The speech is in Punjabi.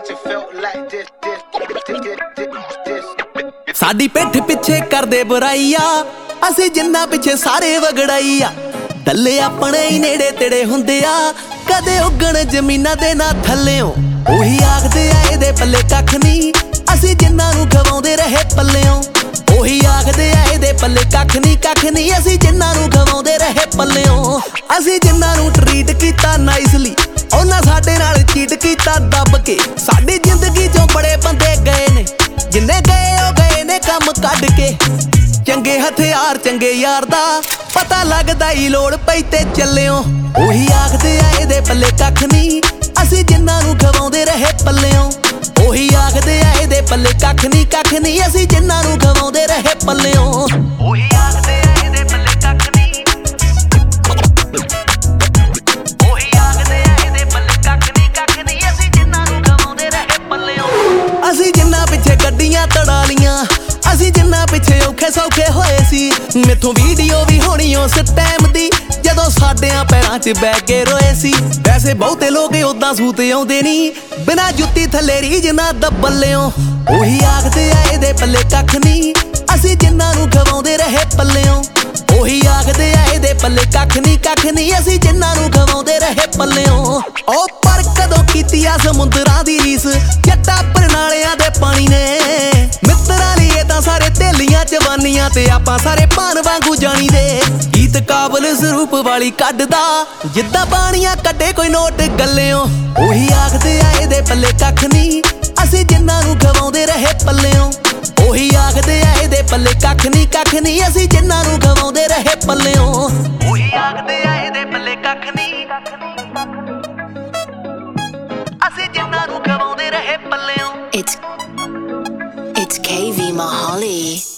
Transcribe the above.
ਸਾਡੀ ਪਿੱਠ ਪਿੱਛੇ ਕਰਦੇ ਬੁਰਾਈਆ, ਅਸੀਂ ਜਿੰਨਾ ਪਿੱਛੇ ਸਾਰੇ ਵਗੜਾਈਆ। ਦੱਲੇ ਆਪਣੇ ਹੀ ਨੇੜੇ ਤੇੜੇ ਹੁੰਦੇ ਆ, ਕਦੇ ਉੱਗਣ ਜ਼ਮੀਨਾਂ ਦੇ ਨਾ ਥੱਲਿਓਂ। ਉਹੀ ਆਖਦੇ ਆ ਇਹਦੇ ਪੱਲੇ ਕੱਖ ਨੀ, ਅਸੀਂ ਜਿੰਨਾਂ ਨੂੰ ਗਵਾਉਂਦੇ ਰਹੇ ਪੱਲਿਓਂ। ਉਹੀ ਆਖਦੇ ਆ ਇਹਦੇ ਪੱਲੇ ਕੱਖ ਨੀ, ਅਸੀਂ ਜਿੰਨਾਂ ਨੂੰ ਗਵਾਉਂਦੇ ਰਹੇ ਪੱਲਿਓਂ। ਅਸੀਂ ਜਿੰਨਾਂ ਨੂੰ ਟਰੀਟ ਕੀਤਾ ਨਾਈਸਲੀ, ਉਹਨਾਂ ਸਾਡੇ ਨਾਲ ਚੀਟ ਕੀਤਾ ਦੱਬ ਕੇ। ਸਾਡੀ ਜ਼ਿੰਦਗੀ ਚੋਂ ਬੜੇ ਬੰਦੇ ਗਏ ਨੇ, ਜਿੰਨੇ ਗਏ ਉਹ ਗਏ ਨੇ ਕੰਮ ਕੱਢ ਕੇ। ਚੰਗੇ ਹਥਿਆਰ ਚੰਗੇ ਯਾਰ ਦਾ ਪਤਾ ਲੱਗਦਾ ਈ ਲੋੜ ਪਈ ਤੇ ਚੱਲਿਓ। ਉਹੀ ਆਖਦੇ ਆ ਇਹਦੇ ਪੱਲੇ ਕੱਖ ਨੀ, ਅਸੀਂ ਜਿੰਨਾਂ ਨੂੰ ਗਵਾਉਂਦੇ ਰਹੇ ਪੱਲਿਓਂ। ਉਹੀ ਆਖਦੇ ਆ ਇਹਦੇ ਪੱਲੇ ਕੱਖ ਨੀ, ਅਸੀਂ ਜਿੰਨਾਂ ਨੂੰ ਗਵਾਉਂਦੇ ਰਹੇ ਪੱਲਿਓਂ। ਉਹੀ ਆਖਦੇ ਆ ਇਹਦੇ ਪੱਲੇ ਕੱਖ ਨੀ, ਉਹੀ ਆਖਦੇ ਆ ਇਹਦੇ ਪੱਲੇ ਕੱਖ ਨੀ, ਅਸੀਂ ਜਿੰਨਾਂ ਨੂੰ ਗਵਾਉਂਦੇ ਰਹੇ ਪੱਲਿਓਂ। ਅਸੀਂ ਜਿੰਨਾਂ ਪਿੱਛੇ ਗੱਡੀਆਂ ਤੜਾ ਲੀਆਂ, ਅਸੀਂ ਜਿੰਨਾਂ ਪਿੱਛੇ ਔਖੇ ਸੌਖੇ ਹੋਏ ਸੀ। ਮੈਥੋਂ ਵੀਡੀਓ ਵੀ ਹੋਣੀ ਉਸ ਟਾਈਮ ਦੀ, ਜਦੋਂ ਸਾਡਿਆਂ ਪੈਰਾਂ 'ਚ ਬਹਿ ਕੇ ਰੋਏ ਸੀ। ਵੈਸੇ ਬਹੁਤੇ ਲੋਕ ਉਦਾਂ ਸੂਤ ਆਉਂਦੇ ਨੀ, ਬਿਨਾਂ ਜੁੱਤੀ ਥੱਲੇ ਰੀਝ ਨਾ ਦੱਬਲਿਓ। ਉਹੀ ਆਖਦੇ ਆ ਇਹਦੇ ਪੱਲੇ ਕੱਖ ਨੀ, ਅਸੀਂ ਜਿੰਨਾਂ ਨੂੰ ਗਵਾਉਂਦੇ ਰਹੇ ਪੱਲਿਓਂ। ਉਹੀ ਆਖਦੇ ਆ ਇਹਦੇ ਪੱਲੇ ਕੱਖ ਨੀ, ਅਸੀਂ ਜਿੰਨਾਂ ਨੂੰ ਗਵਾਉਂਦੇ ਰਹੇ ਪੱਲਿਓਂ। ਉਹ ਪਰ ਕਦੋਂ ਕੀਤੀ ਆ ਸਮੁੰਦਰਾਂ ਦੀ ਰੀਸ, ਜੱਟਾਂ ਪਰਨਾਲਿਆਂ ਦੇ ਪਾਣੀ ਨੇ। ਮਿੱਤਰਾਂ ਲਈ ਇਹ ਤਾਂ ਸਾਰੇ ਢੇਲੀਆਂ ਜਵਾਨੀਆਂ, ਤੇ ਆਪਾਂ ਸਾਰੇ ਭਾਨ ਵਾਂਗੂ ਜਾਣੀ ਦੇ। ਗੀਤ ਕਾਬਲ ਸਰੂਪ ਵਾਲੀ ਕੱਢਦਾ, ਜਿੱਦਾਂ ਬਾਣੀਆਂ ਕੱਢੇ ਕੋਈ ਨੋਟ ਗੱਲਿਓਂ। ਉਹੀ ਆਖਦੇ ਆ ਇਹਦੇ ਪੱਲੇ ਕੱਖ ਨੀ, ਅਸੀਂ ਜਿੰਨਾਂ ਨੂੰ ਗਵਾਉਂਦੇ ਰਹੇ ਪੱਲਿਓਂ। ਉਹੀ ਆਖਦੇ ਆ ਇਹਦੇ ਪੱਲੇ ਕੱਖ ਨੀ, ਅਸੀਂ ਜਿੰਨਾਂ ਨੂੰ ਗਵਾਉਂਦੇ ਰਹੇ ਪੱਲਿਓਂ। ਉਹੀ ਆਖਦੇ ਆ ਇਹਦੇ ਪੱਲੇ ਕੱਖ ਨੀ, ਅਸੀਂ ਜਿੰਨਾਂ ਨੂੰ ਗਵਾਉਂਦੇ ਰਹੇ ਪੱਲਿਓਂ। It's KV Mahali.